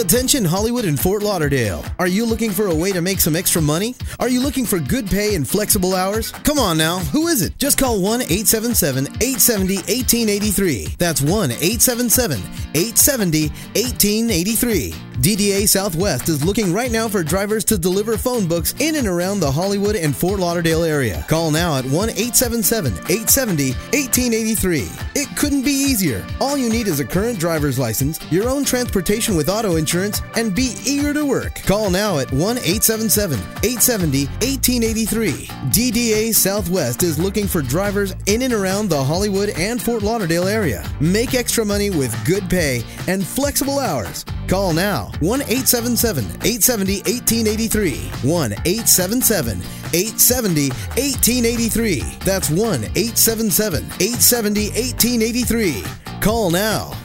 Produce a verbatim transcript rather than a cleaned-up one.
Attention Hollywood and Fort Lauderdale. Are you looking for a way to make some extra money? Are you looking for good pay and flexible hours? Come on now, who is it? Just call one eight seven seven, eight seven zero, one eight eight three. That's one eight seven seven, eight seven zero, one eight eight three. D D A Southwest is looking right now for drivers to deliver phone books in and around the Hollywood and Fort Lauderdale area. Call now at one eight seven seven, eight seven zero, one eight eight three. It couldn't be easier. All you need is a current driver's license, your own transportation with auto insurance, and be eager to work. Call now at one eight seven seven, eight seven zero, one eight eight three. D D A Southwest is looking for drivers in and around the Hollywood and Fort Lauderdale area. Make extra money with good pay and flexible hours. Call now, one eight seven seven, eight seven zero, one eight eight three, one eight seven seven, eight seven zero, one eight eight three. That's one eight seven seven, eight seven zero, one eight eight three. Call now.